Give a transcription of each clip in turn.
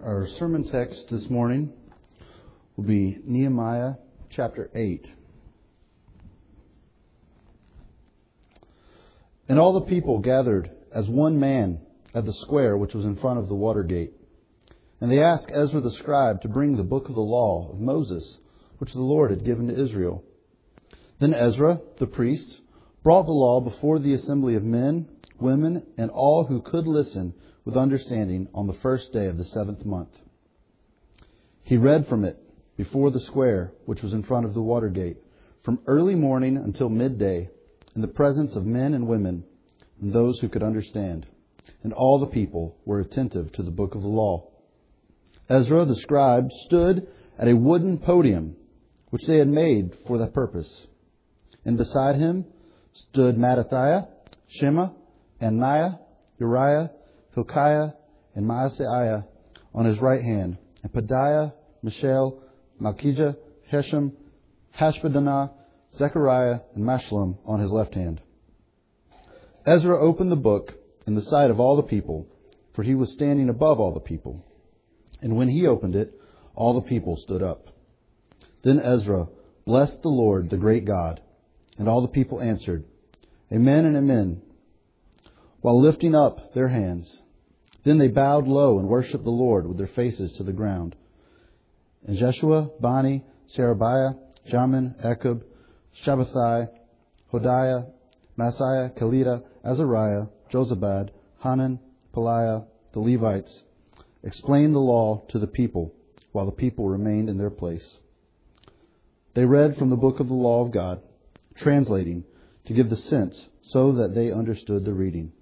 Our sermon text this morning will be Nehemiah chapter 8. And all the people gathered as one man at the square which was in front of the water gate. And they asked Ezra the scribe to bring the book of the law of Moses, which the Lord had given to Israel. Then Ezra, the priest, brought the law before the assembly of men, women, and all who could listen with understanding on the first day of the 7th month. He read from it before the square which was in front of the water gate, from early morning until midday, in the presence of men and women, and those who could understand. And all the people were attentive to the book of the law. Ezra the scribe stood at a wooden podium, which they had made for that purpose. And beside him stood Mattithiah, Shema, Ananiah, Uriah, Hilkiah, and Maaseiah on his right hand, and Pedaiah, Mishael, Malchijah, Hesham, Hashbaddanah, Zechariah, and Meshullam on his left hand. Ezra opened the book in the sight of all the people, for he was standing above all the people. And when he opened it, all the people stood up. Then Ezra blessed the Lord, the great God, and all the people answered, Amen and Amen, while lifting up their hands. Then they bowed low and worshipped the Lord with their faces to the ground. And Jeshua, Bani, Sherebiah, Jamin, Akkub, Shabbathai, Hodiah, Maaseiah, Kelita, Azariah, Jozabad, Hanan, Peliah, the Levites, explained the law to the people, while the people remained in their place. They read from the book of the law of God, translating to give the sense so that they understood the reading.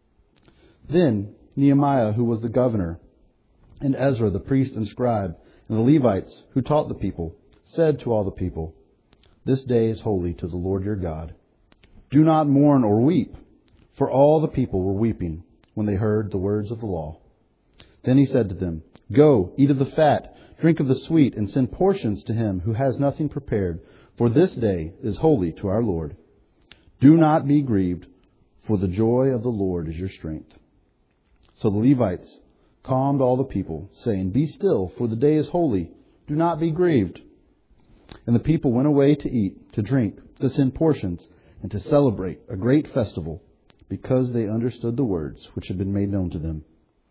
Then Nehemiah, who was the governor, and Ezra, the priest and scribe, and the Levites, who taught the people, said to all the people, This day is holy to the Lord your God. Do not mourn or weep, for all the people were weeping when they heard the words of the law. Then he said to them, Go, eat of the fat, drink of the sweet, and send portions to him who has nothing prepared, for this day is holy to our Lord. Do not be grieved, for the joy of the Lord is your strength. So the Levites calmed all the people, saying, Be still, for the day is holy. Do not be grieved. And the people went away to eat, to drink, to send portions, and to celebrate a great festival, because they understood the words which had been made known to them.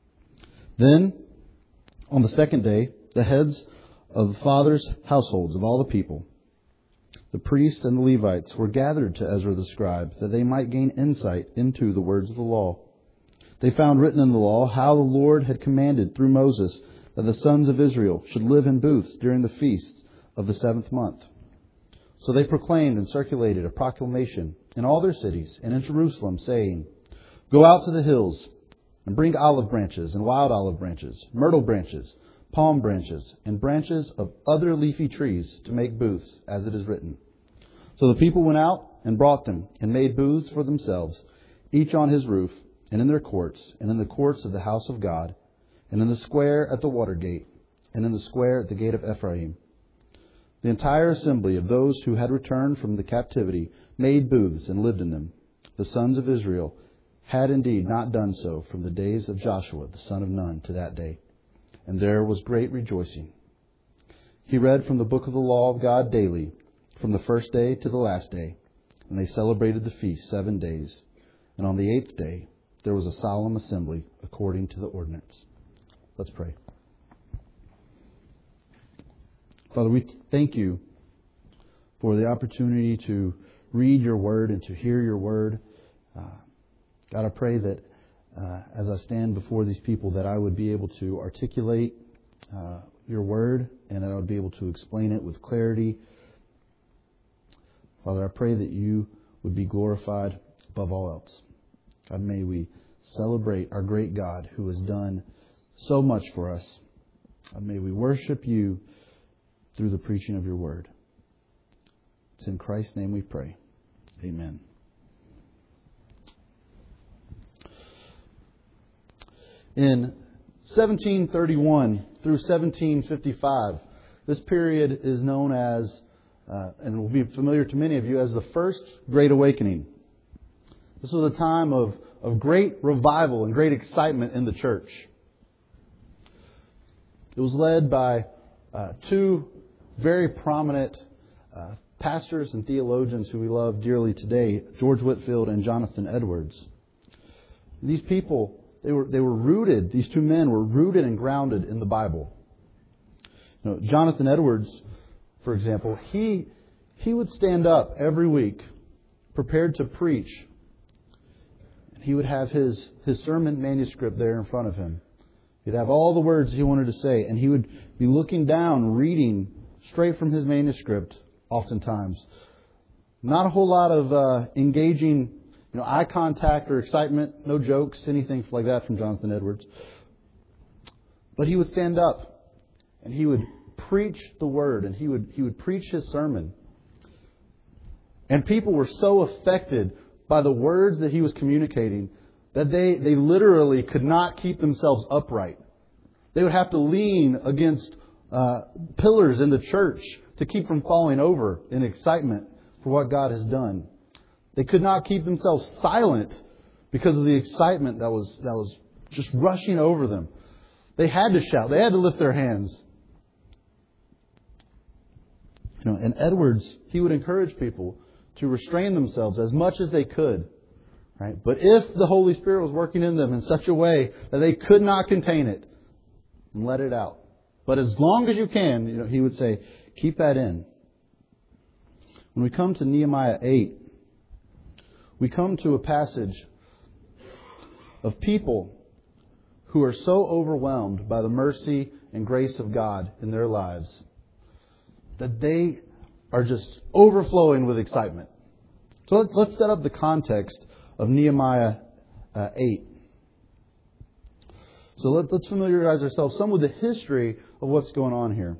Then, on the second day, the heads of the fathers' households of all the people, the priests and the Levites, were gathered to Ezra the scribe, that they might gain insight into the words of the law. They found written in the law how the Lord had commanded through Moses that the sons of Israel should live in booths during the feasts of the 7th month. So they proclaimed and circulated a proclamation in all their cities and in Jerusalem, saying, Go out to the hills and bring olive branches and wild olive branches, myrtle branches, palm branches, and branches of other leafy trees to make booths, as it is written. So the people went out and brought them and made booths for themselves, each on his roof, and in their courts, and in the courts of the house of God, and in the square at the water gate, and in the square at the gate of Ephraim. The entire assembly of those who had returned from the captivity made booths and lived in them. The sons of Israel had indeed not done so from the days of Joshua the son of Nun to that day. And there was great rejoicing. He read from the book of the law of God daily, from the first day to the last day. And they celebrated the feast 7 days. And on the 8th day, there was a solemn assembly according to the ordinance. Let's pray. Father, we thank you for the opportunity to read your word and to hear your word. God, I pray that as I stand before these people that I would be able to articulate your word and that I would be able to explain it with clarity. Father, I pray that you would be glorified above all else. God, may we celebrate our great God who has done so much for us. God, may we worship you through the preaching of your word. It's in Christ's name we pray. Amen. In 1731 through 1755, this period is known as, and will be familiar to many of you, as the First Great Awakening. This was a time of great revival and great excitement in the church. It was led by two very prominent pastors and theologians who we love dearly today, George Whitefield and Jonathan Edwards. These people, they were rooted, these two men were rooted and grounded in the Bible. Jonathan Edwards, for example, he would stand up every week prepared to preach. He would have his sermon manuscript there in front of him. He'd have all the words he wanted to say, and he would be looking down, reading straight from his manuscript oftentimes. Not a whole lot of engaging eye contact or excitement, no jokes, anything like that from Jonathan Edwards. But he would stand up and he would preach the Word, and he would preach his sermon. And people were so affected by the words that he was communicating that they literally could not keep themselves upright. They would have to lean against pillars in the church to keep from falling over in excitement for what God has done. They could not keep themselves silent because of the excitement that was just rushing over them. They had to shout. They had to lift their hands. And Edwards, he would encourage people to restrain themselves as much as they could. Right? But if the Holy Spirit was working in them in such a way that they could not contain it, let it out. But as long as you can, he would say, keep that in. When we come to Nehemiah 8, we come to a passage of people who are so overwhelmed by the mercy and grace of God in their lives that they are just overflowing with excitement. So let's set up the context of Nehemiah 8. So let's familiarize ourselves some with the history of what's going on here.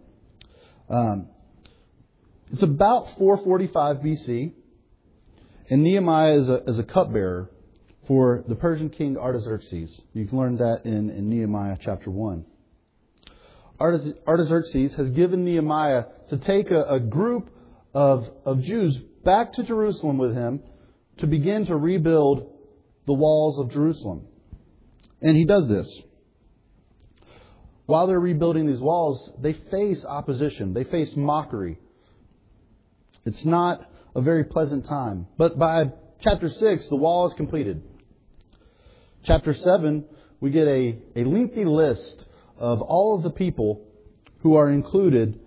It's about 445 BC, and Nehemiah is a cupbearer for the Persian king Artaxerxes. You can learn that in Nehemiah chapter 1. Artaxerxes has given Nehemiah to take a group of Jews back to Jerusalem with him to begin to rebuild the walls of Jerusalem. And he does this. While they're rebuilding these walls, they face opposition. They face mockery. It's not a very pleasant time. But by chapter 6, the wall is completed. Chapter 7, we get a lengthy list of all of the people who are included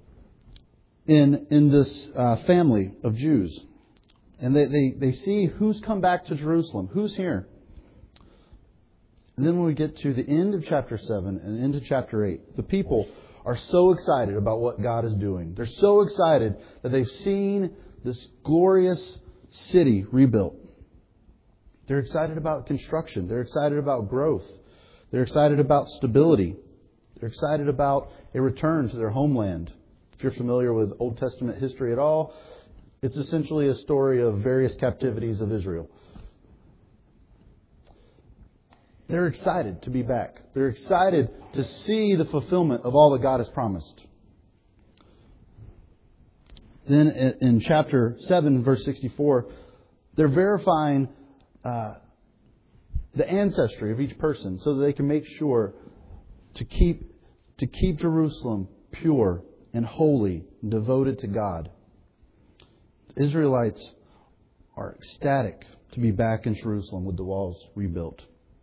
in this family of Jews. And they see who's come back to Jerusalem, who's here. And then when we get to the end of chapter 7 and into chapter 8, the people are so excited about what God is doing. They're so excited that they've seen this glorious city rebuilt. They're excited about construction. They're excited about growth. They're excited about stability. They're excited about a return to their homeland. If you're familiar with Old Testament history at all, it's essentially a story of various captivities of Israel. They're excited to be back. They're excited to see the fulfillment of all that God has promised. Then in chapter 7, verse 64, they're verifying the ancestry of each person so that they can make sure to keep Jerusalem pure and holy and devoted to God. The Israelites are ecstatic to be back in Jerusalem with the walls rebuilt.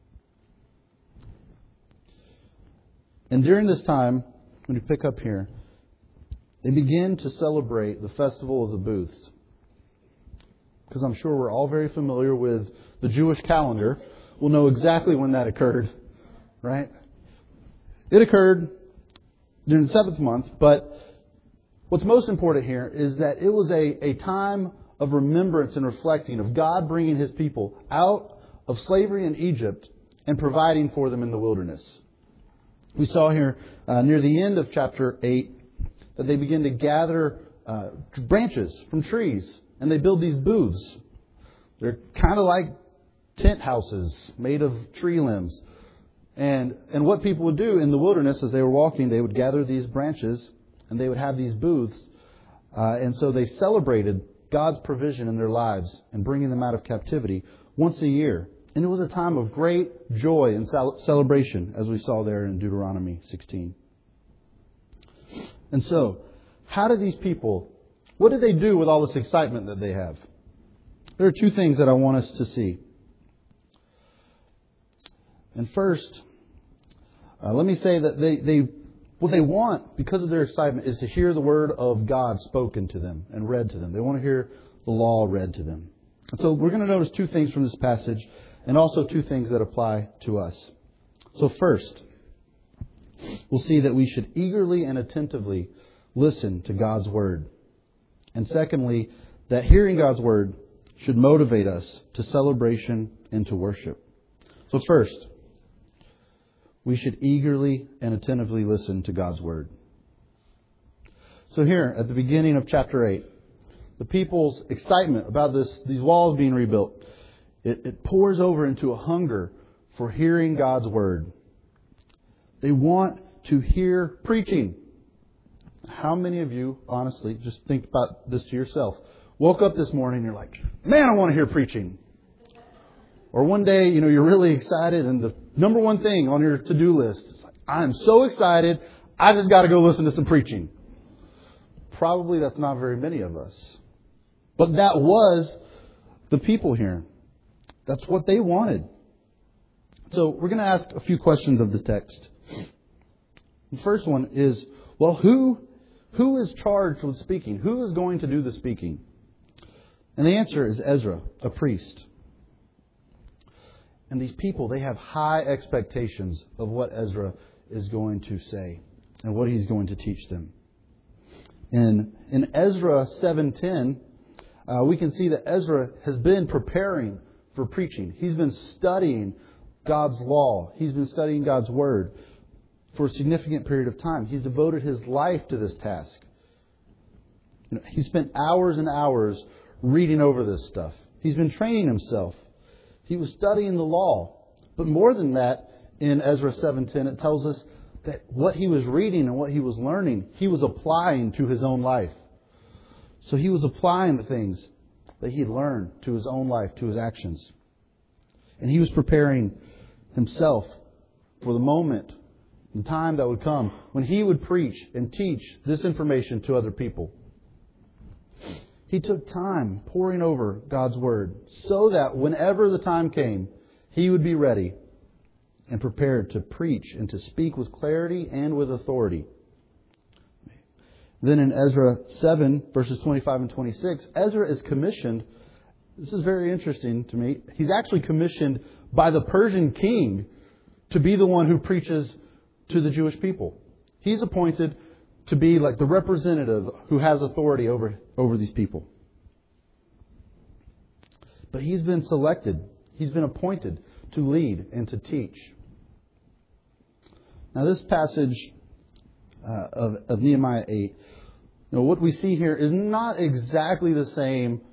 And during this time, when you pick up here, they begin to celebrate the Festival of the Booths. Because I'm sure we're all very familiar with the Jewish calendar. We'll know exactly when that occurred, right? It occurred during the 7th month, but what's most important here is that it was a time of remembrance and reflecting of God bringing His people out of slavery in Egypt and providing for them in the wilderness. We saw here near the end of chapter 8 that they begin to gather branches from trees and they build these booths. They're kind of like tent houses made of tree limbs. And what people would do in the wilderness as they were walking, they would gather these branches and they would have these booths. And so they celebrated God's provision in their lives and bringing them out of captivity once a year. And it was a time of great joy and celebration, as we saw there in Deuteronomy 16. And so, how do these people, what do they do with all this excitement that they have? There are two things that I want us to see. And first, let me say that what they want, because of their excitement, is to hear the Word of God spoken to them and read to them. They want to hear the law read to them. And so we're going to notice two things from this passage, and also two things that apply to us. So first, we'll see that we should eagerly and attentively listen to God's Word. And secondly, that hearing God's Word should motivate us to celebration and to worship. So first, we should eagerly and attentively listen to God's Word. So here, at the beginning of chapter 8, the people's excitement about these walls being rebuilt, it pours over into a hunger for hearing God's Word. They want to hear preaching. How many of you, honestly, just think about this to yourself, woke up this morning and you're like, man, I want to hear preaching. Or one day, you're really excited and the number one thing on your to-do list is like, I'm so excited, I just got to go listen to some preaching. Probably that's not very many of us. But that was the people here. That's what they wanted. So we're going to ask a few questions of the text. The first one is, well, who is charged with speaking? Who is going to do the speaking? And the answer is Ezra, a priest. And these people, they have high expectations of what Ezra is going to say and what he's going to teach them. In Ezra 7:10, we can see that Ezra has been preparing for preaching. He's been studying God's law. He's been studying God's Word for a significant period of time. He's devoted his life to this task. He spent hours and hours reading over this stuff. He's been training himself. He was studying the law. But more than that, in Ezra 7:10, it tells us that what he was reading and what he was learning, he was applying to his own life. So he was applying the things that he learned to his own life, to his actions. And he was preparing himself for the moment, the time that would come when he would preach and teach this information to other people. He took time poring over God's Word so that whenever the time came, he would be ready and prepared to preach and to speak with clarity and with authority. Then in Ezra 7, verses 25 and 26, Ezra is commissioned. This is very interesting to me. He's actually commissioned by the Persian king to be the one who preaches to the Jewish people. He's appointed to be like the representative who has authority over these people. But he's been selected. He's been appointed to lead and to teach. Now this passage of Nehemiah 8, what we see here is not exactly the same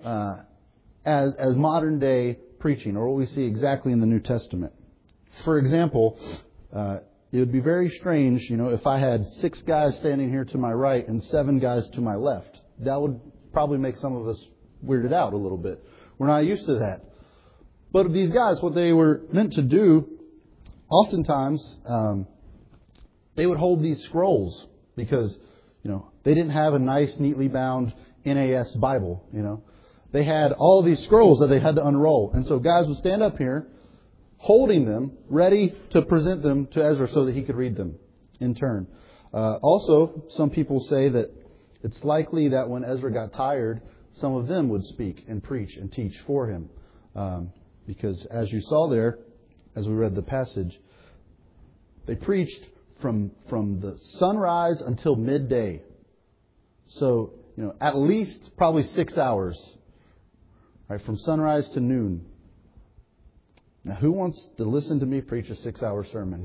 as modern day preaching, or what we see exactly in the New Testament. For example, it would be very strange, if I had 6 guys standing here to my right and 7 guys to my left. That would probably make some of us weirded out a little bit. We're not used to that. But these guys, what they were meant to do, oftentimes, they would hold these scrolls because, they didn't have a nice, neatly bound NAS Bible, They had all these scrolls that they had to unroll. And so guys would stand up here, holding them, ready to present them to Ezra so that he could read them in turn. Also, some people say that it's likely that when Ezra got tired, some of them would speak and preach and teach for him. Because as you saw there, as we read the passage, they preached from the sunrise until midday. So, at least probably 6 hours, right, from sunrise to noon. Now, who wants to listen to me preach a 6-hour sermon?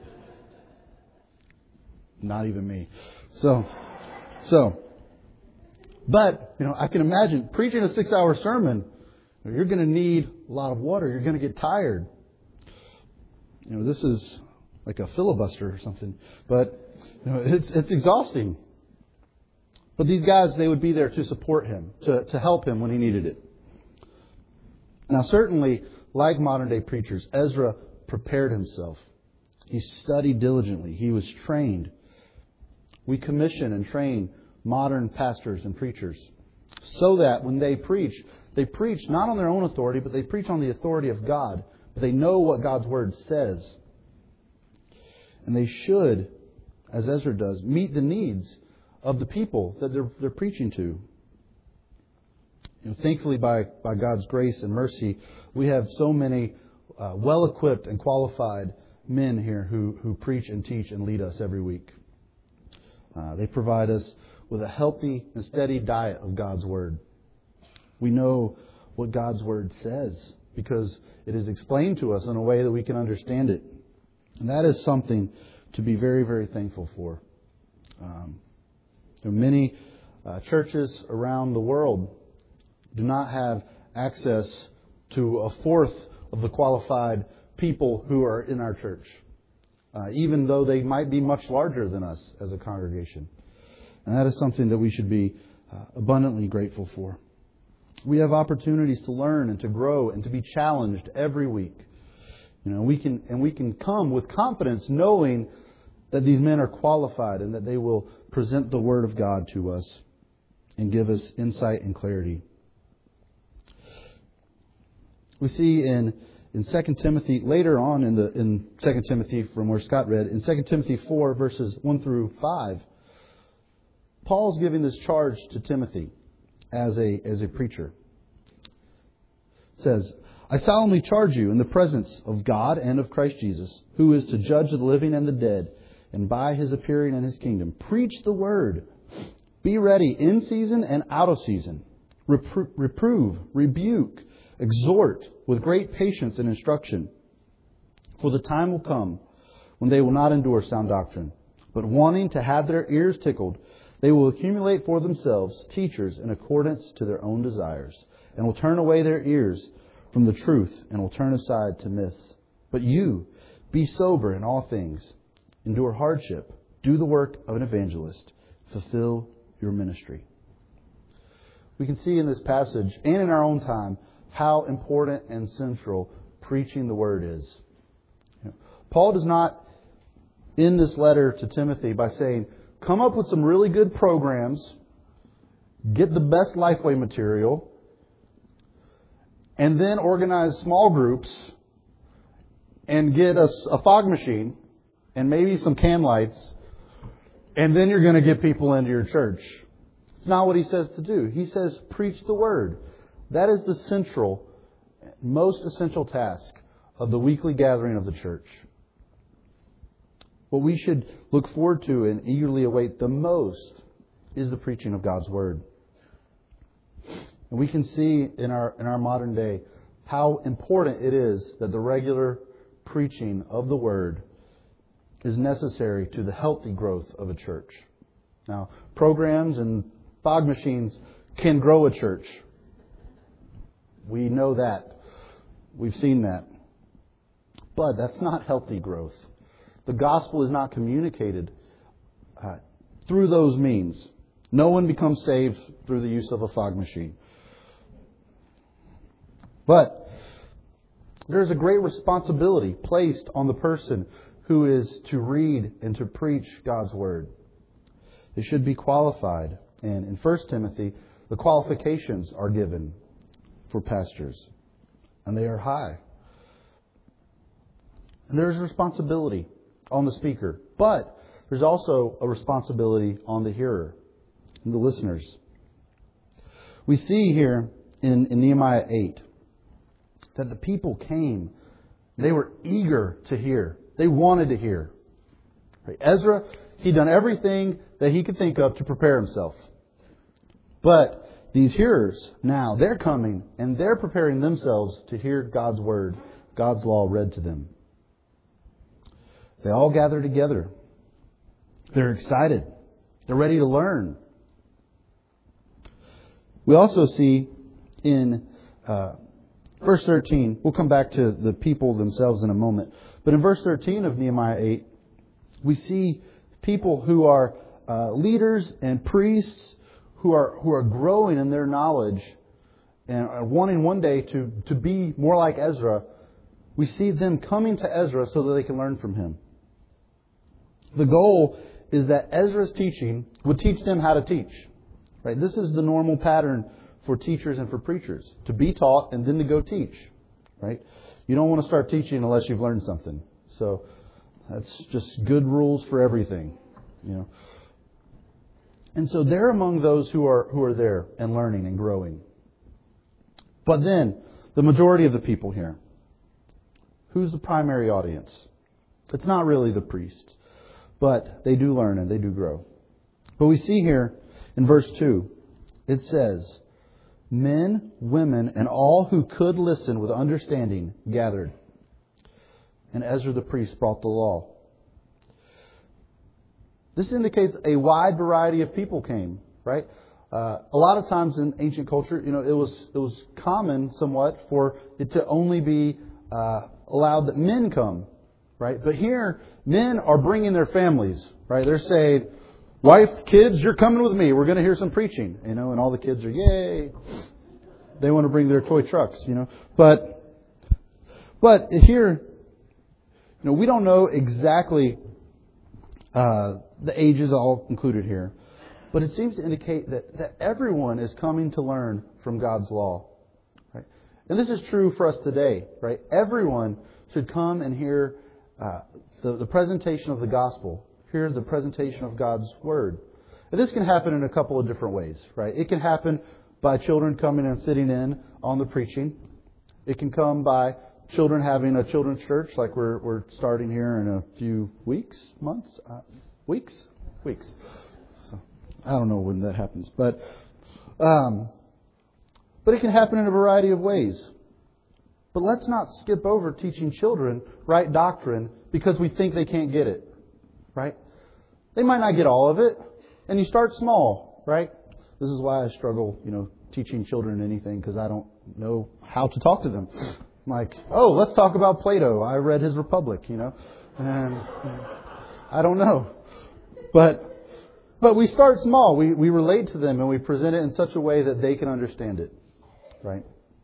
Not even me. But, I can imagine preaching a 6-hour sermon, you're going to need a lot of water. You're going to get tired. This is like a filibuster or something. But, it's exhausting. But these guys, they would be there to support him, to help him when he needed it. Now, certainly, like modern day preachers, Ezra prepared himself. He studied diligently. He was trained. we commission and train modern pastors and preachers so that when they preach not on their own authority, but they preach on the authority of God. But they know what God's Word says. And they should, as Ezra does, meet the needs of the people that they're preaching to. Thankfully, by God's grace and mercy, we have so many well-equipped and qualified men here who preach and teach and lead us every week. They provide us with a healthy and steady diet of God's Word. We know what God's Word says because it is explained to us in a way that we can understand it. And that is something to be very, very thankful for. Many churches around the world do not have access to a fourth of the qualified people who are in our church, even though they might be much larger than us as a congregation. And that is something that we should be abundantly grateful for. We have opportunities to learn and to grow and to be challenged every week. We can come with confidence knowing that these men are qualified and that they will present the Word of God to us and give us insight and clarity. We see in 2 Timothy, later on in 2 Timothy, from where Scott read, in 2 Timothy 4, verses 1 through 5, Paul's giving this charge to Timothy as a preacher. It says, I solemnly charge you in the presence of God and of Christ Jesus, who is to judge the living and the dead, and by His appearing in His kingdom, preach the word. Be ready in season and out of season. Reprove, rebuke, exhort with great patience and instruction. For the time will come when they will not endure sound doctrine, but wanting to have their ears tickled, they will accumulate for themselves teachers in accordance to their own desires, and will turn away their ears from the truth and will turn aside to myths. But you, be sober in all things, endure hardship, do the work of an evangelist, fulfill your ministry. We can see in this passage and in our own time how important and central preaching the Word is. Paul does not end this letter to Timothy by saying, come up with some really good programs, get the best Lifeway material, and then organize small groups and get a fog machine and maybe some can lights, and then you're going to get people into your church. It's not what he says to do. He says, preach the Word. That is the central, most essential task of the weekly gathering of the church. What we should look forward to and eagerly await the most is the preaching of God's Word. And we can see in our modern day how important it is that the regular preaching of the Word is necessary to the healthy growth of a church. Now, programs and fog machines can grow a church. We know that. We've seen that. But that's not healthy growth. The gospel is not communicated through those means. No one becomes saved through the use of a fog machine. But there's a great responsibility placed on the person who is to read and to preach God's Word. They should be qualified. And in 1 Timothy, the qualifications are given for pastors. And they are high. And there's responsibility on the speaker. But there's also a responsibility on the hearer and the listeners. We see here in Nehemiah 8 that the people came. They were eager to hear. They wanted to hear. Ezra, he'd done everything that he could think of to prepare himself. But these hearers now, they're coming and they're preparing themselves to hear God's Word, God's law read to them. They all gather together. They're excited. They're ready to learn. We also see in verse 13, we'll come back to the people themselves in a moment. But in verse 13 of Nehemiah 8, we see people who are leaders and priests who are growing in their knowledge and are wanting one day to be more like Ezra. We see them coming to Ezra so that they can learn from him. The goal is that Ezra's teaching would teach them how to teach. Right? This is the normal pattern for teachers and for preachers, to be taught and then to go teach. Right? You don't want to start teaching unless you've learned something. So that's just good rules for everything. And so they're among those who are there and learning and growing. But then, the majority of the people here, who's the primary audience? It's not really the priest, but they do learn and they do grow. But we see here in verse 2, it says, men, women, and all who could listen with understanding gathered. And Ezra the priest brought the law. This indicates a wide variety of people came, right? A lot of times in ancient culture, it was common somewhat for it to only be allowed that men come, right? But here, men are bringing their families, right? They're saying, wife, kids, you're coming with me. We're going to hear some preaching, and all the kids are, yay. They want to bring their toy trucks, But here, we don't know exactly the ages all included here. But it seems to indicate that everyone is coming to learn from God's law. Right? And this is true for us today. Right? Everyone should come and hear the presentation of the gospel. Hear the presentation of God's word. And this can happen in a couple of different ways. Right? It can happen by children coming and sitting in on the preaching. It can come by children having a children's church like we're starting here in a few weeks, months, weeks. So, I don't know when that happens, but it can happen in a variety of ways. But let's not skip over teaching children right doctrine because we think they can't get it, right? They might not get all of it, and you start small, right? This is why I struggle, teaching children anything because I don't know how to talk to them. Like, let's talk about Plato. I read his Republic, and I don't know. But we start small. We relate to them and we present it in such a way that they can understand it, right?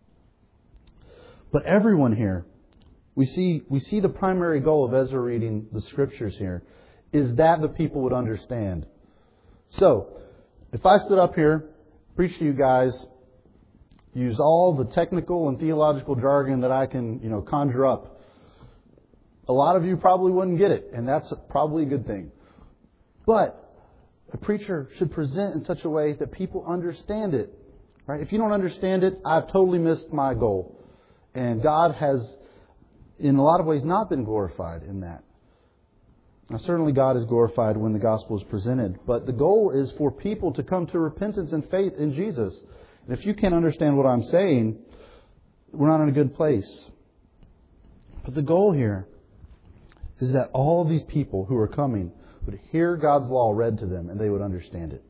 But everyone here, we see the primary goal of Ezra reading the scriptures here is that the people would understand. So, if I stood up here, preached to you guys, use all the technical and theological jargon that I can, conjure up, a lot of you probably wouldn't get it, and that's probably a good thing. But a preacher should present in such a way that people understand it. Right? If you don't understand it, I've totally missed my goal. And God has, in a lot of ways, not been glorified in that. Now, certainly God is glorified when the gospel is presented. But the goal is for people to come to repentance and faith in Jesus. And if you can't understand what I'm saying, we're not in a good place. But the goal here is that all of these people who are coming would hear God's law read to them and they would understand it.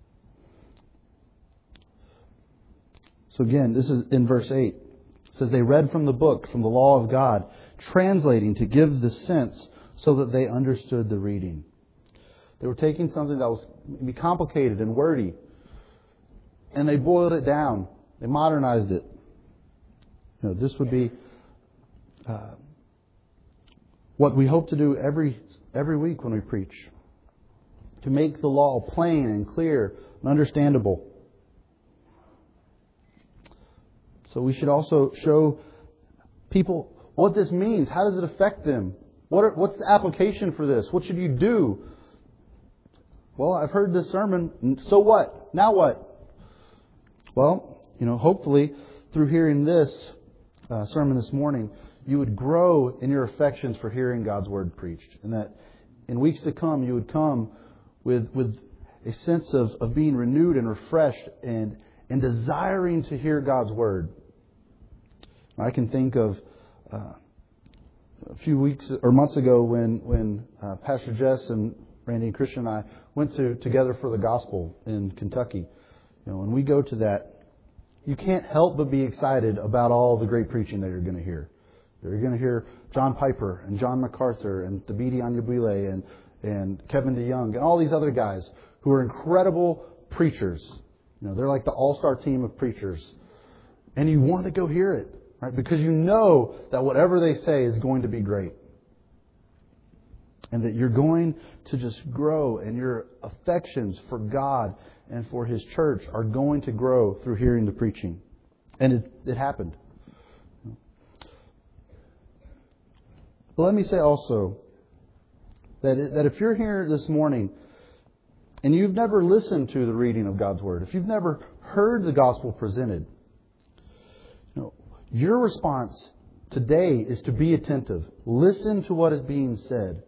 So again, this is in verse 8. It says, they read from the book, from the law of God, translating to give the sense so that they understood the reading. They were taking something that was maybe complicated and wordy, and they boiled it down. They modernized it. This would be what we hope to do every week when we preach. To make the law plain and clear and understandable. So we should also show people what this means. How does it affect them? What's the application for this? What should you do? Well, I've heard this sermon. So what? Now what? Well, hopefully through hearing this sermon this morning, you would grow in your affections for hearing God's Word preached. And that in weeks to come, you would come with a sense of being renewed and refreshed and desiring to hear God's Word. I can think of a few weeks or months ago when Pastor Jess and Randy and Christian and I went together for the gospel in Kentucky. When we go to that, you can't help but be excited about all the great preaching that you're going to hear. You're going to hear John Piper and John MacArthur and Thabiti Anyabwile and Kevin DeYoung and all these other guys who are incredible preachers. They're like the all-star team of preachers. And you want to go hear it, right? Because you know that whatever they say is going to be great. And that you're going to just grow, and your affections for God and for His church are going to grow through hearing the preaching. And it happened. But let me say also that if you're here this morning and you've never listened to the reading of God's Word, if you've never heard the gospel presented, your response today is to be attentive. Listen to what is being said.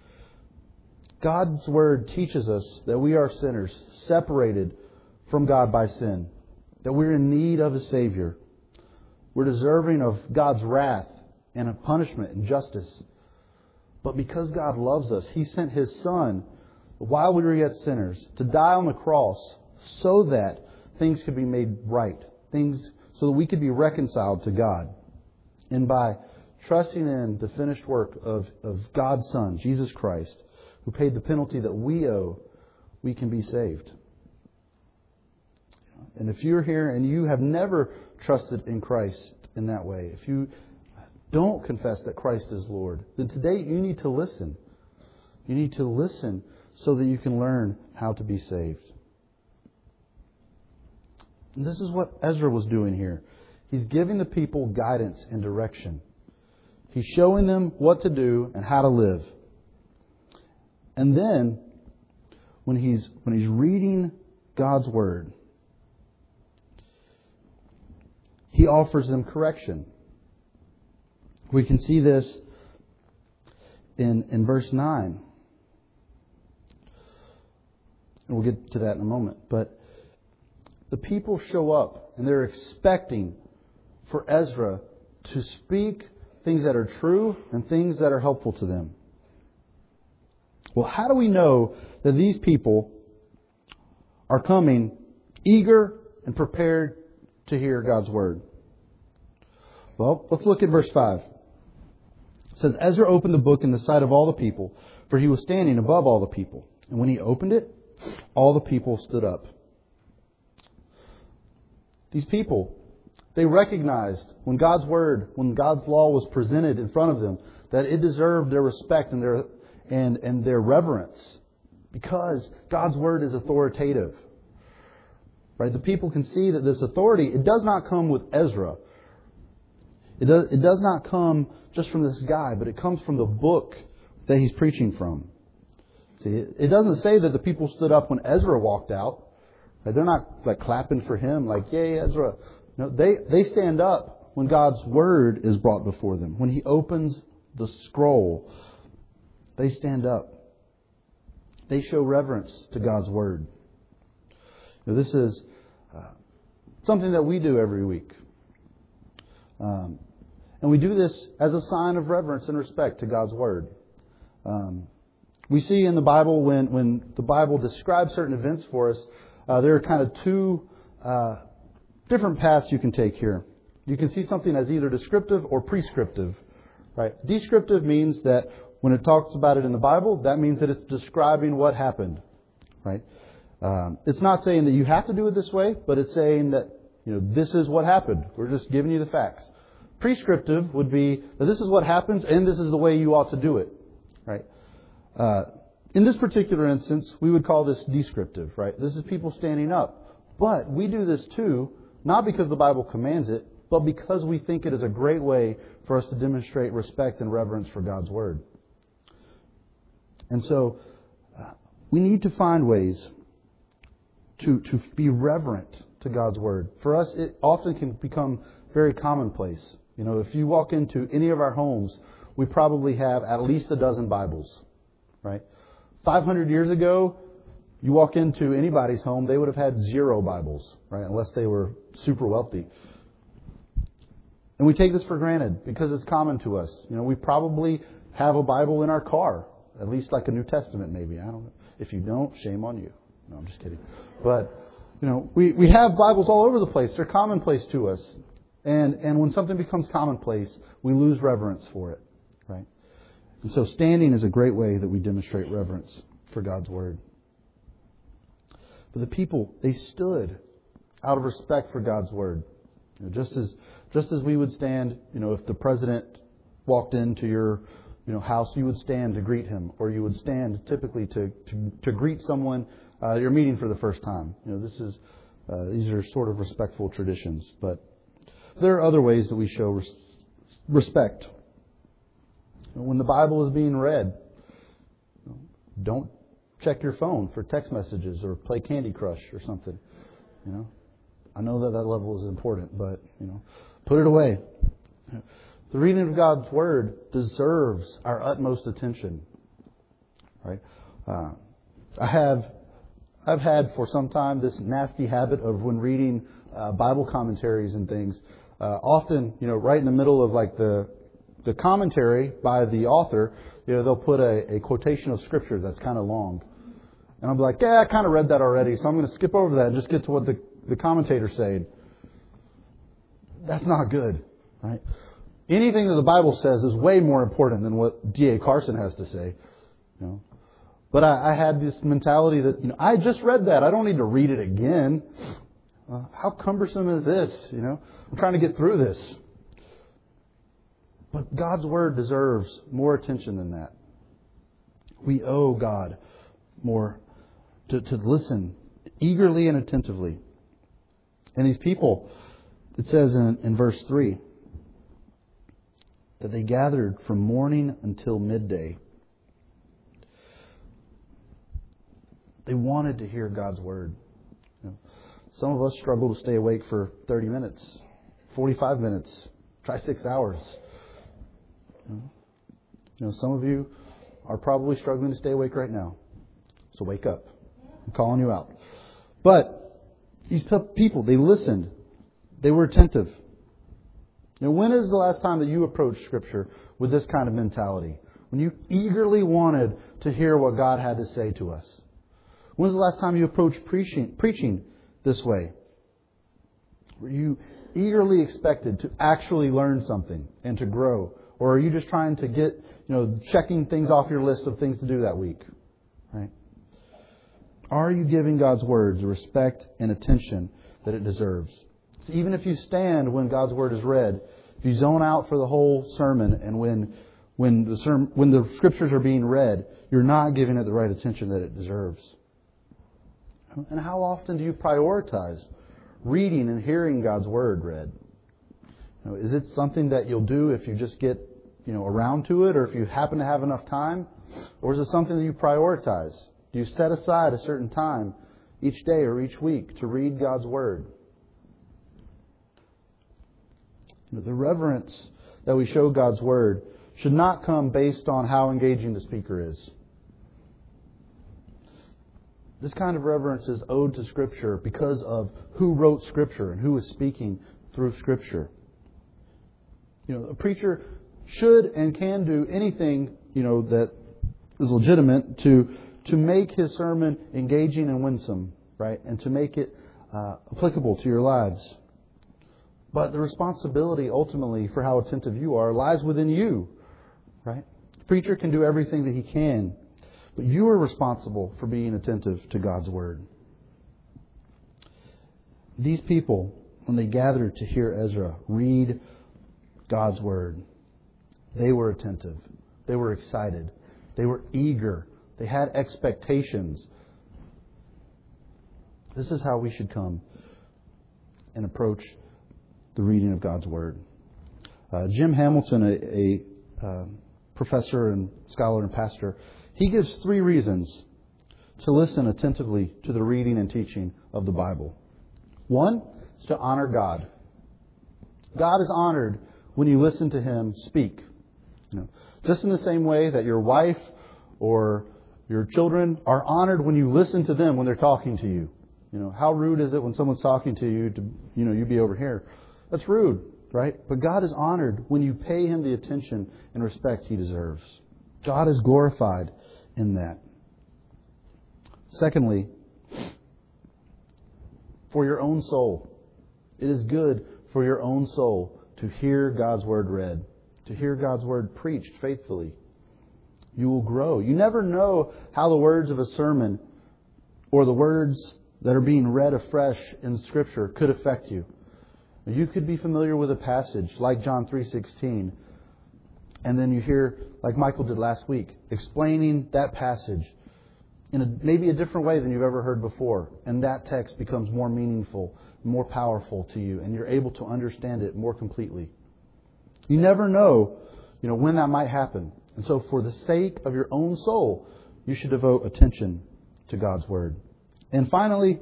God's Word teaches us that we are sinners, separated from God by sin, that we're in need of a Savior. We're deserving of God's wrath and of punishment and justice. But because God loves us, He sent His Son, while we were yet sinners, to die on the cross so that things could be made right, so that we could be reconciled to God. And by trusting in the finished work of God's Son, Jesus Christ, who paid the penalty that we owe, we can be saved. And if you're here and you have never trusted in Christ in that way, if you don't confess that Christ is Lord, then today you need to listen. You need to listen so that you can learn how to be saved. And this is what Ezra was doing here. He's giving the people guidance and direction. He's showing them what to do and how to live. And then, when he's reading God's Word, He offers them correction. We can see this in verse 9. And we'll get to that in a moment. But the people show up and they're expecting for Ezra to speak things that are true and things that are helpful to them. Well, how do we know that these people are coming eager and prepared to hear God's Word? Well, let's look at verse 5. It says, Ezra opened the book in the sight of all the people, for he was standing above all the people. And when he opened it, all the people stood up. These people, they recognized when God's Word, when God's law was presented in front of them, that it deserved their respect and their reverence, because God's Word is authoritative. Right? The people can see that this authority, it does not come with Ezra. It does not come just from this guy, but it comes from the book that he's preaching from. See, it doesn't say that the people stood up when Ezra walked out. Right? They're not like clapping for him, like, yay, Ezra. No, they stand up when God's Word is brought before them. When He opens the scroll, they stand up. They show reverence to God's Word. Now, this is something that we do every week. And we do this as a sign of reverence and respect to God's Word. We see in the Bible, when the Bible describes certain events for us, there are kind of two different paths you can take here. You can see something as either descriptive or prescriptive. Right? Descriptive means that when it talks about it in the Bible, that means that it's describing what happened. Right? It's not saying that you have to do it this way, but it's saying that this is what happened. We're just giving you the facts. Prescriptive would be that this is what happens and this is the way you ought to do it. Right? In this particular instance, we would call this descriptive. Right? This is people standing up. But we do this too, not because the Bible commands it, but because we think it is a great way for us to demonstrate respect and reverence for God's Word. And so we need to find ways to be reverent to God's Word. For us, it often can become very commonplace. If you walk into any of our homes, we probably have at least a dozen Bibles. Right? 500 years ago, you walk into anybody's home, they would have had 0 Bibles, right? Unless they were super wealthy. And we take this for granted because it's common to us. We probably have a Bible in our car, at least like a New Testament maybe. I don't know. If you don't, shame on you. No, I'm just kidding. But, we have Bibles all over the place. They're commonplace to us. And when something becomes commonplace, we lose reverence for it, right? And so standing is a great way that we demonstrate reverence for God's Word. But the people, they stood out of respect for God's Word. Just as we would stand, if the president walked into your house, you would stand to greet him, or you would stand typically to greet someone you're meeting for the first time. These are sort of respectful traditions, but there are other ways that we show respect. When the Bible is being read, don't check your phone for text messages or play Candy Crush or something. I know that level is important, but put it away. The reading of God's Word deserves our utmost attention. Right? I've had for some time this nasty habit of when reading Bible commentaries and things, often, right in the middle of like the commentary by the author, they'll put a quotation of Scripture that's kind of long. And I'll be like, I kind of read that already, so I'm going to skip over that and just get to what the commentator's saying. That's not good, right? Anything that the Bible says is way more important than what D.A. Carson has to say. But I had this mentality that, I just read that. I don't need to read it again. How cumbersome is this? I'm trying to get through this. But God's Word deserves more attention than that. We owe God more to listen eagerly and attentively. And these people, it says in verse 3, that they gathered from morning until midday. They wanted to hear God's Word. Some of us struggle to stay awake for 30 minutes, 45 minutes, try 6 hours. Some of you are probably struggling to stay awake right now. So wake up. I'm calling you out. But these people, they listened. They were attentive. When is the last time that you approached Scripture with this kind of mentality? When you eagerly wanted to hear what God had to say to us? When's the last time you approached preaching this way? Were you eagerly expected to actually learn something and to grow? Or are you just trying to get, checking things off your list of things to do that week? Right? Are you giving God's Word the respect and attention that it deserves? So even if you stand when God's Word is read, if you zone out for the whole sermon, and when the Scriptures are being read, you're not giving it the right attention that it deserves. And how often do you prioritize reading and hearing God's Word read? Is it something that you'll do if you just get around to it, or if you happen to have enough time? Or is it something that you prioritize? Do you set aside a certain time each day or each week to read God's Word? The reverence that we show God's Word should not come based on how engaging the speaker is. This kind of reverence is owed to Scripture because of who wrote Scripture and who is speaking through Scripture. A preacher should and can do anything, that is legitimate to make his sermon engaging and winsome, right? And to make it applicable to your lives. But the responsibility ultimately for how attentive you are lies within you, right? The preacher can do everything that he can, but you are responsible for being attentive to God's Word. These people, when they gathered to hear Ezra read God's Word, they were attentive. They were excited. They were eager. They had expectations. This is how we should come and approach the reading of God's Word. Jim Hamilton, a professor and scholar and pastor, he gives 3 reasons to listen attentively to the reading and teaching of the Bible. 1 is to honor God. God is honored when you listen to Him speak. Just in the same way that your wife or your children are honored when you listen to them when they're talking to you. How rude is it when someone's talking to you to, you be over here? That's rude, right? But God is honored when you pay Him the attention and respect He deserves. God is glorified in that. Secondly, for your own soul. It is good for your own soul to hear God's Word read, to hear God's Word preached faithfully. You will grow. You never know how the words of a sermon or the words that are being read afresh in Scripture could affect you. You could be familiar with a passage like John 3:16, And then you hear, like Michael did last week, explaining that passage in maybe a different way than you've ever heard before. And that text becomes more meaningful, more powerful to you, and you're able to understand it more completely. You never know, when that might happen. And so for the sake of your own soul, you should devote attention to God's Word. And finally,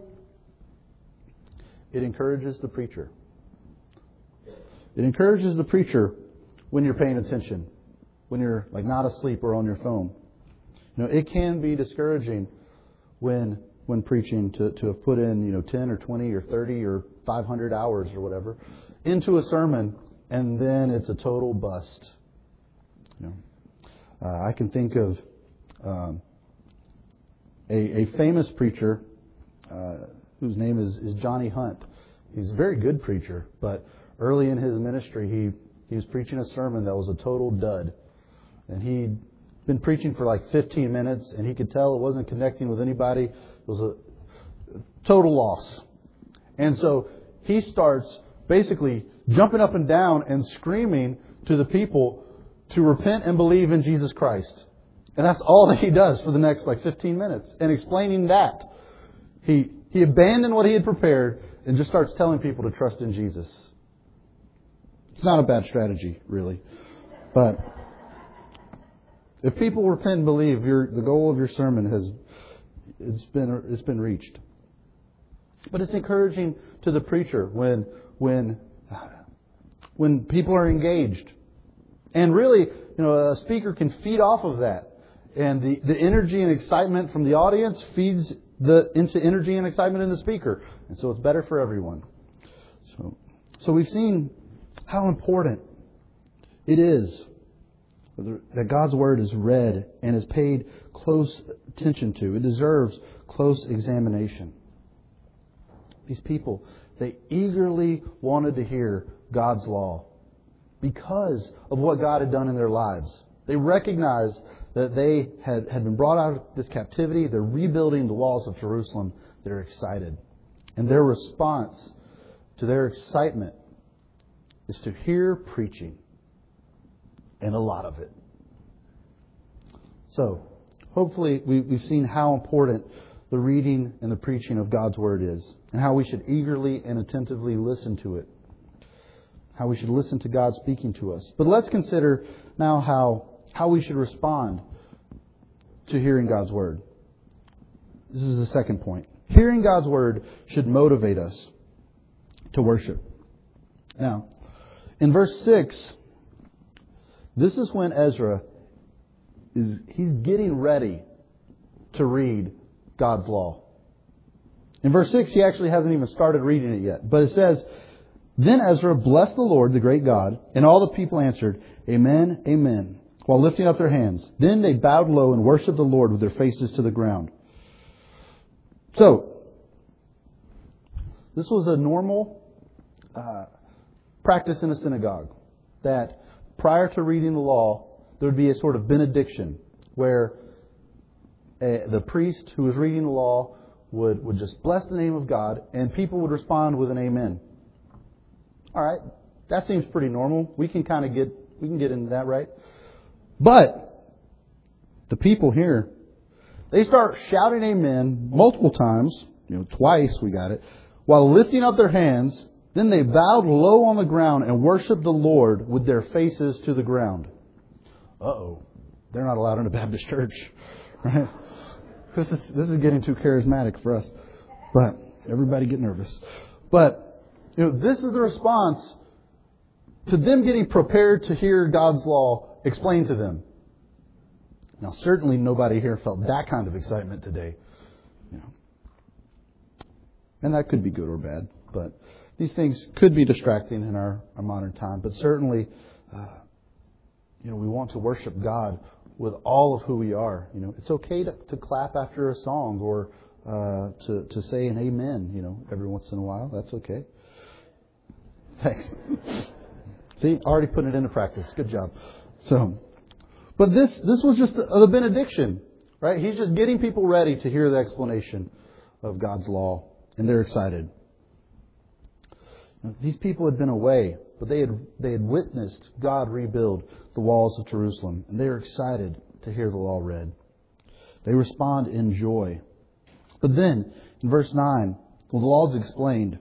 it encourages the preacher. It encourages the preacher when you're paying attention, when you're not asleep or on your phone. It can be discouraging when preaching to have put in 10 or 20 or 30 or 500 hours or whatever into a sermon, and then it's a total bust. I can think of a famous preacher whose name is Johnny Hunt. He's a very good preacher, but early in his ministry, he was preaching a sermon that was a total dud. And he'd been preaching for 15 minutes, and he could tell it wasn't connecting with anybody. It was a total loss. And so he starts basically jumping up and down and screaming to the people to repent and believe in Jesus Christ. And that's all that he does for the next 15 minutes. And explaining that, he abandoned what he had prepared and just starts telling people to trust in Jesus. It's not a bad strategy, really. But if people repent and believe, the goal of your sermon it's been reached. But it's encouraging to the preacher when people are engaged. And really, a speaker can feed off of that. And the energy and excitement from the audience feeds into energy and excitement in the speaker. And so it's better for everyone. So we've seen how important it is that God's Word is read and is paid close attention to. It deserves close examination. These people, they eagerly wanted to hear God's law because of what God had done in their lives. They recognized that they had been brought out of this captivity. They're rebuilding the walls of Jerusalem. They're excited. And their response to their excitement is to hear preaching, and a lot of it. So, hopefully we've seen how important the reading and the preaching of God's Word is, and how we should eagerly and attentively listen to it. How we should listen to God speaking to us. But let's consider now how we should respond to hearing God's Word. This is the second point. Hearing God's Word should motivate us to worship. Now, in verse 6, this is when Ezra he's getting ready to read God's law. In verse 6, he actually hasn't even started reading it yet. But it says, "Then Ezra blessed the Lord, the great God, and all the people answered, 'Amen, amen,' while lifting up their hands. Then they bowed low and worshipped the Lord with their faces to the ground." So, this was a normal practice in a synagogue, that prior to reading the law, there would be a sort of benediction where the priest who was reading the law would just bless the name of God, and people would respond with an amen. All right, that seems pretty normal. We can get into that, right? But the people here, they start shouting amen multiple times, twice we got it, while lifting up their hands. Then they bowed low on the ground and worshipped the Lord with their faces to the ground. Uh-oh. They're not allowed in a Baptist church. Right? This is getting too charismatic for us. But everybody get nervous. But this is the response to them getting prepared to hear God's law explained to them. Now, certainly nobody here felt that kind of excitement today. And that could be good or bad. But these things could be distracting in our modern time. But certainly, we want to worship God with all of who we are. It's okay to clap after a song or to say an amen, every once in a while. That's okay. Thanks. See, already putting it into practice. Good job. But this was just the benediction, right? He's just getting people ready to hear the explanation of God's law, and they're excited. These people had been away, but they had witnessed God rebuild the walls of Jerusalem, and they are excited to hear the law read. They respond in joy. But then, in verse 9, well, the law is explained.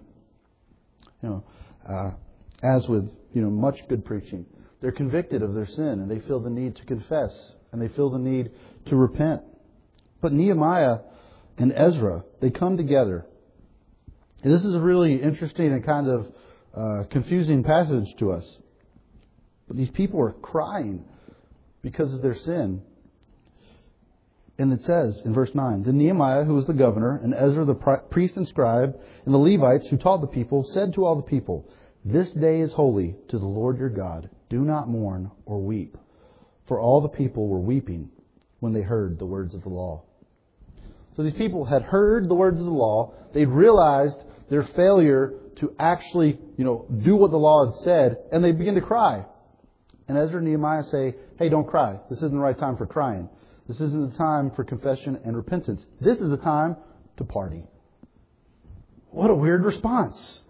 As with much good preaching, they're convicted of their sin, and they feel the need to confess, and they feel the need to repent. But Nehemiah and Ezra, they come together. And this is a really interesting and kind of confusing passage to us. But these people are crying because of their sin. And it says in verse 9, Then Nehemiah, who was the governor, and Ezra the priest and scribe, and the Levites who taught the people, said to all the people, This day is holy to the Lord your God. Do not mourn or weep. For all the people were weeping when they heard the words of the law. So these people had heard the words of the law. They'd realized their failure to actually, do what the law had said, and they begin to cry. And Ezra and Nehemiah say, Hey, don't cry. This isn't the right time for crying. This isn't the time for confession and repentance. This is the time to party. What a weird response.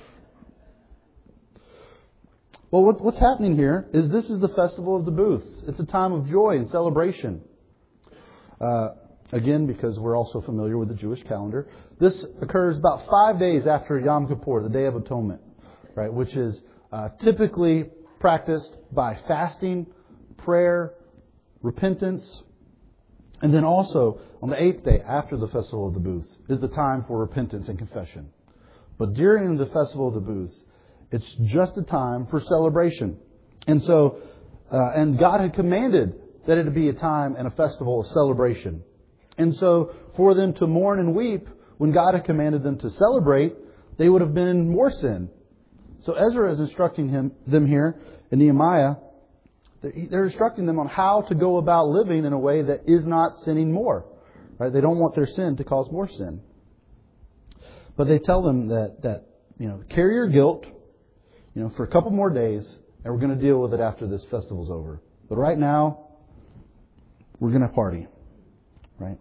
Well, what's happening here is this is the Festival of the Booths. It's a time of joy and celebration. Again, because we're also familiar with the Jewish calendar, this occurs about 5 days after Yom Kippur, the Day of Atonement, right? Which is typically practiced by fasting, prayer, repentance, and then also on the 8th day after the Festival of the Booths is the time for repentance and confession. But during the Festival of the Booths, it's just a time for celebration. And so, and God had commanded that it would be a time and a festival of celebration. And so, for them to mourn and weep, when God had commanded them to celebrate, they would have been in more sin. So Ezra is instructing them here, and Nehemiah, they're instructing them on how to go about living in a way that is not sinning more. Right? They don't want their sin to cause more sin. But they tell them that carry your guilt, for a couple more days, and we're going to deal with it after this festival's over. But right now, we're going to party. Right?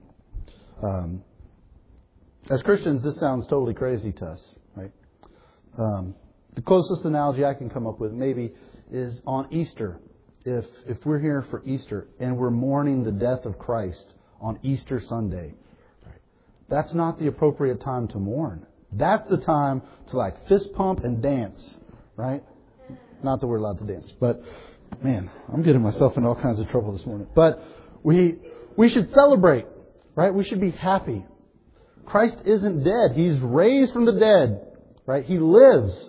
As Christians, this sounds totally crazy to us. Right? The closest analogy I can come up with maybe is on Easter. If we're here for Easter and we're mourning the death of Christ on Easter Sunday, right, that's not the appropriate time to mourn. That's the time to fist pump and dance, right? Not that we're allowed to dance, but man, I'm getting myself in all kinds of trouble this morning. But we should celebrate, right? We should be happy. Christ isn't dead. He's raised from the dead, right? He lives.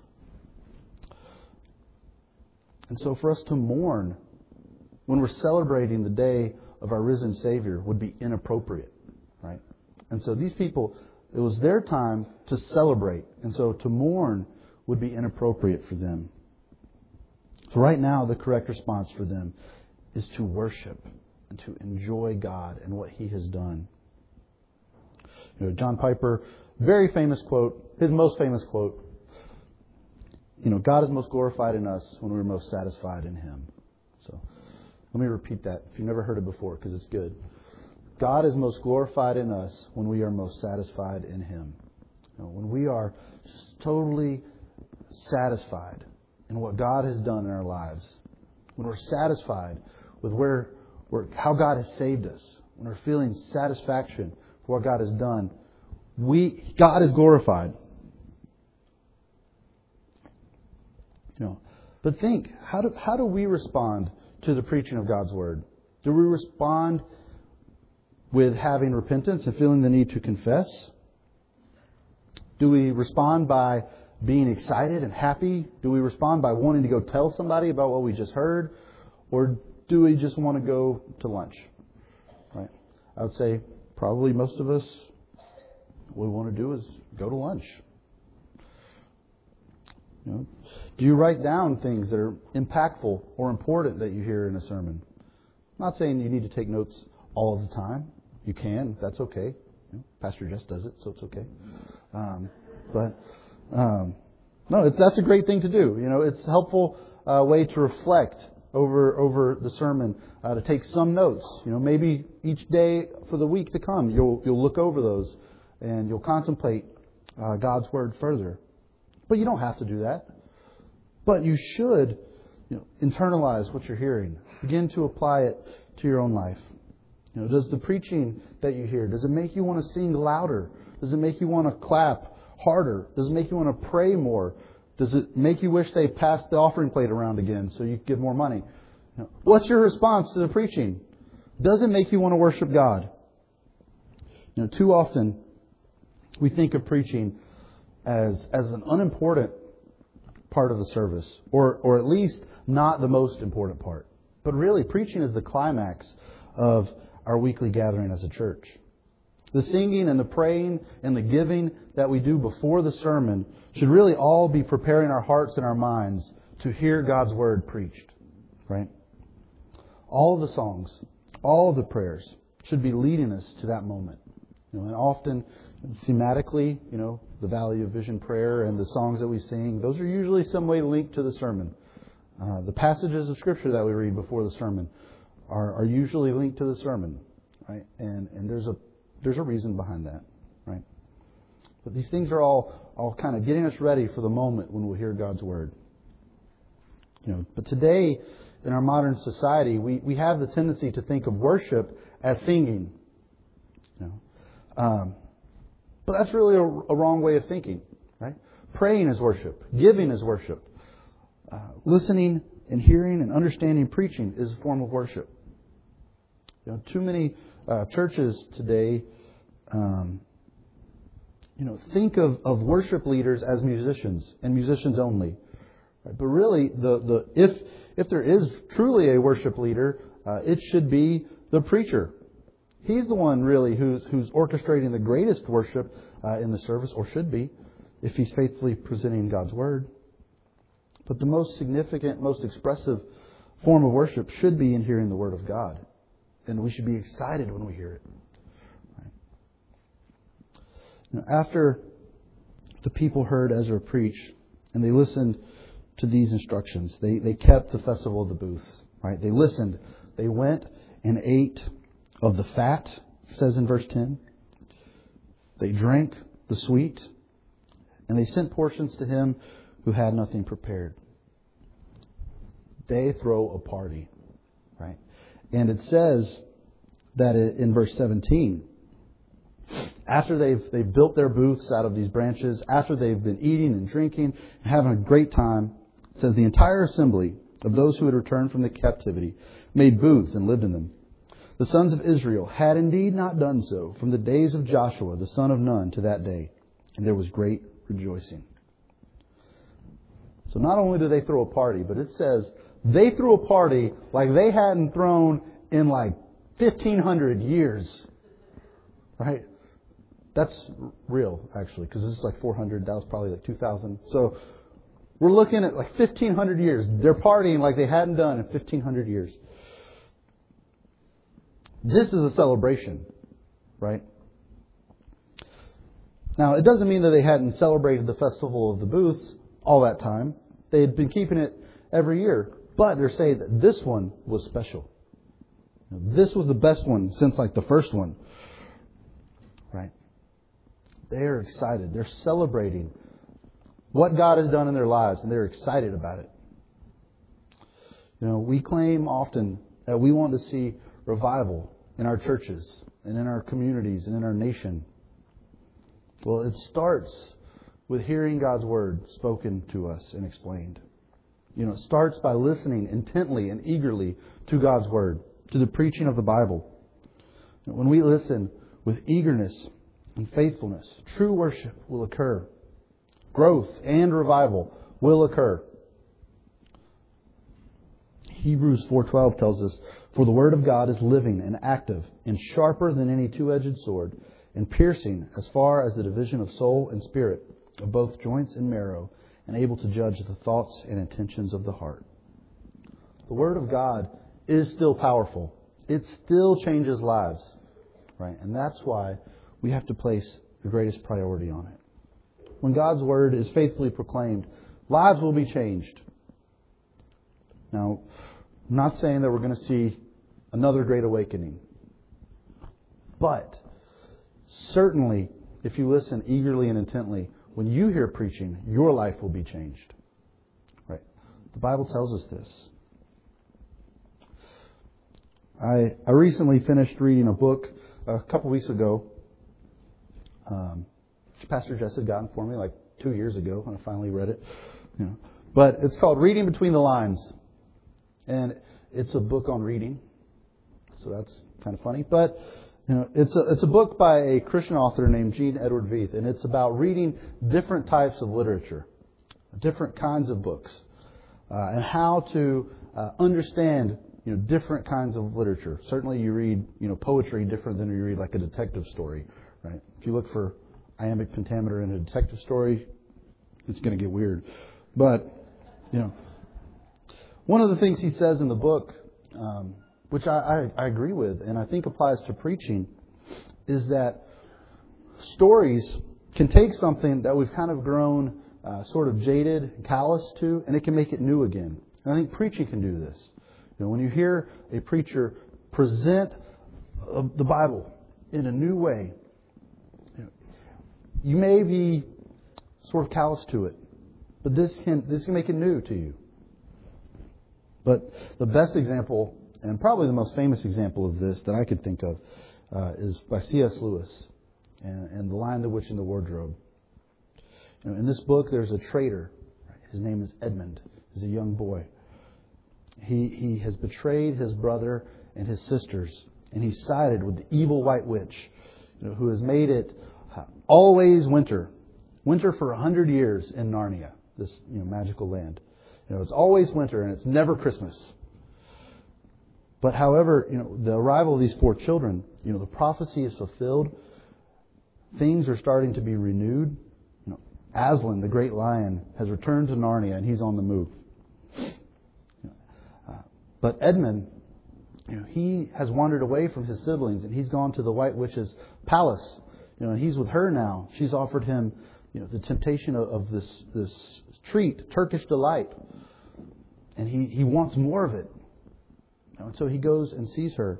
And so for us to mourn when we're celebrating the day of our risen Savior would be inappropriate, right? And so these people, it was their time to celebrate. And so to mourn would be inappropriate for them. So right now, the correct response for them is to worship and to enjoy God and what He has done. John Piper, very famous quote, his most famous quote, God is most glorified in us when we're most satisfied in Him. So let me repeat that if you've never heard it before, because it's good. God is most glorified in us when we are most satisfied in Him. When we are totally satisfied in what God has done in our lives, when we're satisfied with how God has saved us, when we're feeling satisfaction for what God has done, God is glorified. But think, how do we respond to the preaching of God's Word? Do we respond with having repentance and feeling the need to confess? Do we respond by being excited and happy? Do we respond by wanting to go tell somebody about what we just heard? Or do we just want to go to lunch? Right? I would say probably most of us, what we want to do is go to lunch. Do you write down things that are impactful or important that you hear in a sermon? I'm not saying you need to take notes all of the time. You can. That's okay. Pastor Jess does it, so it's okay. No, that's a great thing to do. It's a helpful way to reflect over the sermon, to take some notes. Maybe each day for the week to come, you'll look over those and you'll contemplate God's Word further. But you don't have to do that. But you should internalize what you're hearing. Begin to apply it to your own life. Does the preaching that you hear, does it make you want to sing louder? Does it make you want to clap harder? Does it make you want to pray more? Does it make you wish they passed the offering plate around again so you could give more money? What's your response to the preaching? Does it make you want to worship God? Too often we think of preaching as an unimportant part of the service, or at least not the most important part. But really, preaching is the climax of our weekly gathering as a church. The singing and the praying and the giving that we do before the sermon should really all be preparing our hearts and our minds to hear God's Word preached. Right? All of the songs, all of the prayers should be leading us to that moment. And often, thematically, the Valley of Vision prayer and the songs that we sing, those are usually some way linked to the sermon. The passages of Scripture that we read before the sermon are usually linked to the sermon, right? And there's a reason behind that, right? But these things are all kind of getting us ready for the moment when we'll hear God's Word. But today, in our modern society, we have the tendency to think of worship as singing. But that's really a wrong way of thinking, right? Praying is worship. Giving is worship. Listening and hearing and understanding preaching is a form of worship. Too many churches today, think of worship leaders as musicians and musicians only. Right? But really, if there is truly a worship leader, it should be the preacher. He's the one really who's orchestrating the greatest worship in the service, or should be, if he's faithfully presenting God's Word. But the most significant, most expressive form of worship should be in hearing the Word of God. And we should be excited when we hear it. Right? After the people heard Ezra preach and they listened to these instructions, they kept the festival of the booths. Right? They listened. They went and ate of the fat, it says in verse 10. They drank the sweet, and they sent portions to him who had nothing prepared. They throw a party, right? And it says that in verse 17, after they've built their booths out of these branches, after they've been eating and drinking and having a great time, it says the entire assembly of those who had returned from the captivity made booths and lived in them. The sons of Israel had indeed not done so from the days of Joshua, the son of Nun, to that day. And there was great rejoicing. So not only do they throw a party, but it says they threw a party like they hadn't thrown in 1,500 years. Right? That's real, actually, because this is 400. That was probably 2,000. So we're looking at 1,500 years. They're partying like they hadn't done in 1,500 years. This is a celebration, right? Now, it doesn't mean that they hadn't celebrated the Festival of the Booths all that time. They had been keeping it every year. But they're saying that this one was special. This was the best one since the first one. Right? They're excited. They're celebrating what God has done in their lives, and they're excited about it. We claim often that we want to see revival in our churches and in our communities and in our nation. Well, it starts with hearing God's Word spoken to us and explained. It starts by listening intently and eagerly to God's Word, to the preaching of the Bible. When we listen with eagerness and faithfulness, true worship will occur. Growth and revival will occur. Hebrews 4:12 tells us, "For the Word of God is living and active and sharper than any two-edged sword, and piercing as far as the division of soul and spirit, of both joints and marrow, and able to judge the thoughts and intentions of the heart." The Word of God is still powerful. It still changes lives. Right? And that's why we have to place the greatest priority on it. When God's Word is faithfully proclaimed, lives will be changed. Now, I'm not saying that we're going to see another great awakening. But certainly, if you listen eagerly and intently, when you hear preaching, your life will be changed. Right? The Bible tells us this. I recently finished reading a book a couple weeks ago. Pastor Jess had gotten for me like 2 years ago when I finally read it. But it's called Reading Between the Lines. And it's a book on reading. So that's kind of funny. But it's a book by a Christian author named Gene Edward Veith. And it's about reading different types of literature, different kinds of books, and how to understand different kinds of literature. Certainly you read poetry different than you read like a detective story. Right? If you look for iambic pentameter in a detective story, it's going to get weird. But, one of the things he says in the book, which I agree with and I think applies to preaching, is that stories can take something that we've kind of grown sort of jaded, callous to, and it can make it new again. And I think preaching can do this. When you hear a preacher present the Bible in a new way, you may be sort of callous to it, but this can make it new to you. But the best example, and probably the most famous example of this that I could think of, is by C.S. Lewis and The Lion, the Witch, and the Wardrobe. In this book, there's a traitor. His name is Edmund. He's a young boy. He has betrayed his brother and his sisters, and he sided with the evil White Witch, who has made it always winter for 100 years in Narnia, this magical land. It's always winter and it's never Christmas. But however, the arrival of these 4 children, the prophecy is fulfilled. Things are starting to be renewed. Aslan, the great lion, has returned to Narnia and he's on the move. But Edmund, he has wandered away from his siblings and he's gone to the White Witch's palace. And he's with her now. She's offered him, the temptation of this treat, Turkish delight. And he wants more of it. And so he goes and sees her.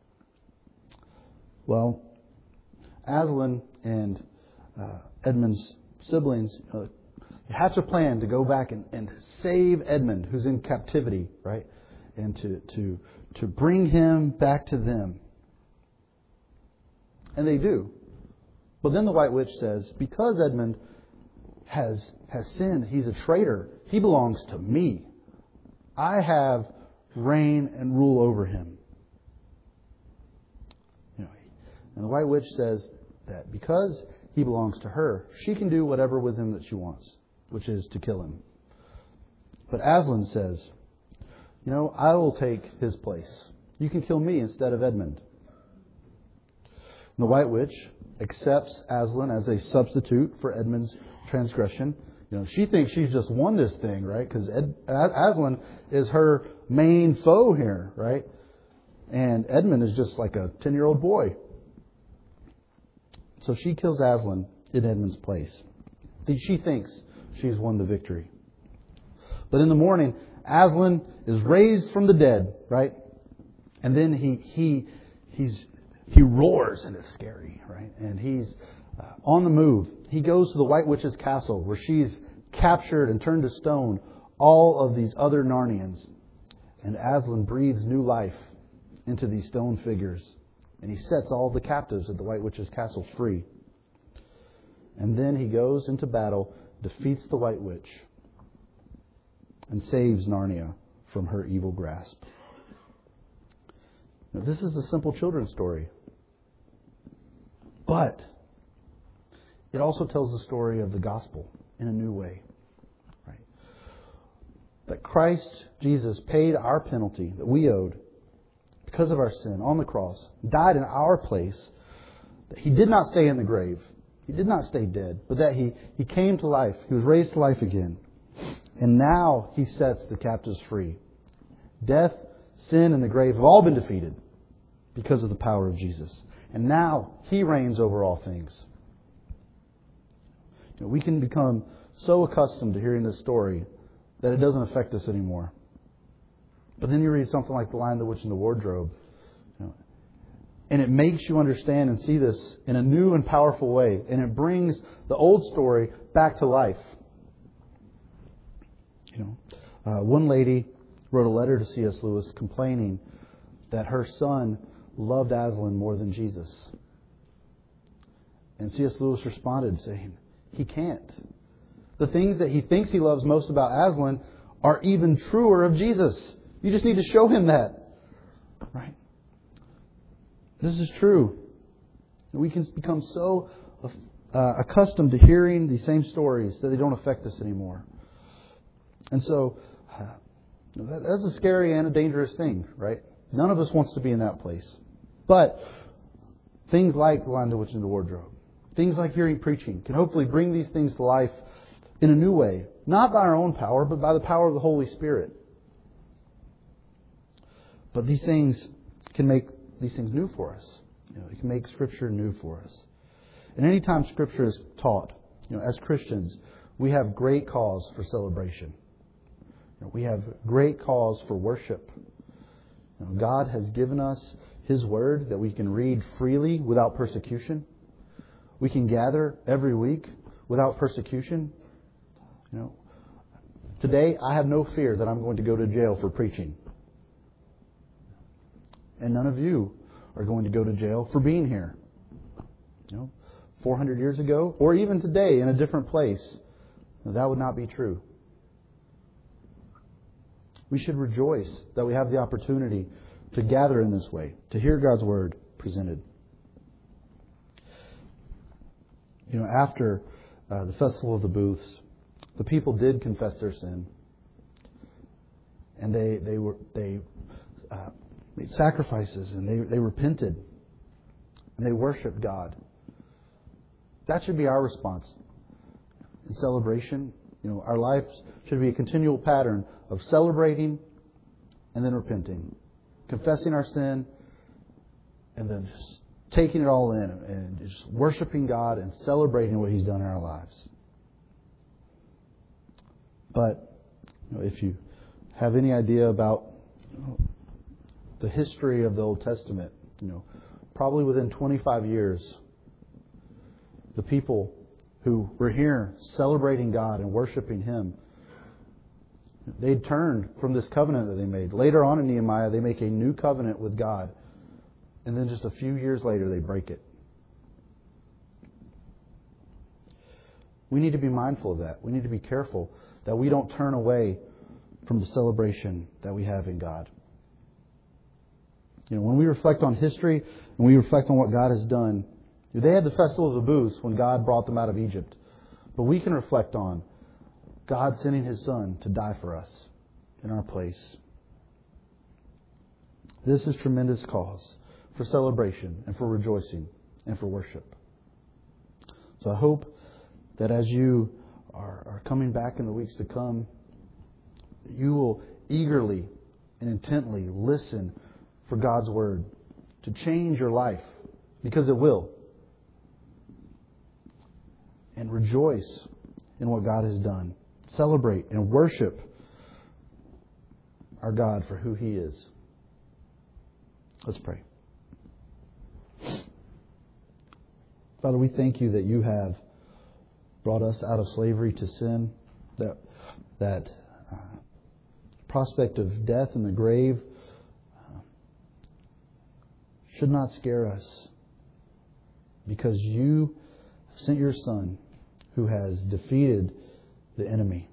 Well, Aslan and Edmund's siblings hatch a plan to go back and save Edmund, who's in captivity, right? And to bring him back to them. And they do. But then the White Witch says, because Edmund has sinned, he's a traitor, he belongs to me. I have reign and rule over him. And the White Witch says that because he belongs to her, she can do whatever with him that she wants, which is to kill him. But Aslan says, I will take his place. You can kill me instead of Edmund. And the White Witch accepts Aslan as a substitute for Edmund's transgression. She thinks she's just won this thing, right? Because Aslan is her main foe here, right? And Edmund is just like a 10-year-old boy. So she kills Aslan in Edmund's place. She thinks she's won the victory. But in the morning, Aslan is raised from the dead, right? And then he roars and it's scary, right? And he's on the move. He goes to the White Witch's castle where she's captured and turned to stone all of these other Narnians. And Aslan breathes new life into these stone figures. And he sets all the captives at the White Witch's castle free. And then he goes into battle, defeats the White Witch, and saves Narnia from her evil grasp. Now, this is a simple children's story. But it also tells the story of the gospel in a new way. Right? That Christ Jesus paid our penalty that we owed because of our sin on the cross, died in our place, that He did not stay in the grave. He did not stay dead, but that He came to life. He was raised to life again. And now He sets the captives free. Death, sin, and the grave have all been defeated because of the power of Jesus. And now He reigns over all things. We can become so accustomed to hearing this story that it doesn't affect us anymore. But then you read something like The Lion, the Witch, and the Wardrobe, And it makes you understand and see this in a new and powerful way. And it brings the old story back to life. One lady wrote a letter to C.S. Lewis complaining that her son loved Aslan more than Jesus. And C.S. Lewis responded saying, he can't. The things that he thinks he loves most about Aslan are even truer of Jesus. You just need to show him that. Right? This is true. We can become so accustomed to hearing these same stories that they don't affect us anymore. And so, that's a scary and a dangerous thing, right? None of us wants to be in that place. But things like The Lion, the Witch, and the Wardrobe, things like hearing preaching, can hopefully bring these things to life in a new way. Not by our own power, but by the power of the Holy Spirit. But these things can make these things new for us. It can make Scripture new for us. And anytime Scripture is taught, as Christians, we have great cause for celebration. We have great cause for worship. God has given us His Word that we can read freely without persecution. We can gather every week without persecution. Today I have no fear that I'm going to go to jail for preaching. And none of you are going to go to jail for being here. 400 years ago, or even today in a different place, that would not be true. We should rejoice that we have the opportunity to gather in this way, to hear God's Word presented. After the Festival of the Booths, the people did confess their sin, and they made sacrifices, and they repented, and they worshiped God. That should be our response in celebration. Our lives should be a continual pattern of celebrating and then repenting, confessing our sin, and then just taking it all in and just worshiping God and celebrating what He's done in our lives. But if you have any idea about the history of the Old Testament, probably within 25 years, the people who were here celebrating God and worshiping Him, they'd turned from this covenant that they made. Later on in Nehemiah, they make a new covenant with God. And then just a few years later, they break it. We need to be mindful of that. We need to be careful that we don't turn away from the celebration that we have in God. When we reflect on history and we reflect on what God has done, they had the Festival of the Booths when God brought them out of Egypt. But we can reflect on God sending His Son to die for us in our place. This is tremendous cause for celebration and for rejoicing and for worship. So I hope that as you are coming back in the weeks to come, you will eagerly and intently listen for God's Word to change your life, because it will. And rejoice in what God has done. Celebrate and worship our God for who He is. Let's pray. Father, we thank You that You have brought us out of slavery to sin, that prospect of death and the grave should not scare us, because You sent Your Son who has defeated the enemy.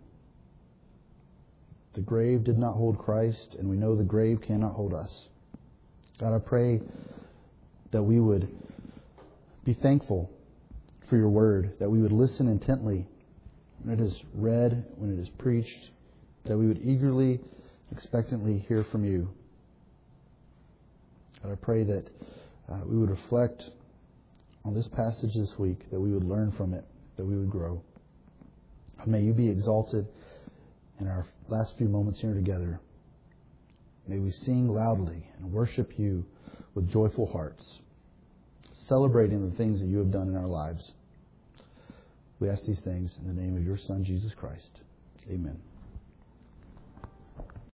The grave did not hold Christ, and we know the grave cannot hold us. God, I pray that we would be thankful for Your Word, that we would listen intently when it is read, when it is preached, that we would eagerly, expectantly hear from You. God, I pray that we would reflect on this passage this week, that we would learn from it, that we would grow. May You be exalted in our last few moments here together. May we sing loudly and worship You with joyful hearts, celebrating the things that You have done in our lives. We ask these things in the name of Your Son, Jesus Christ. Amen.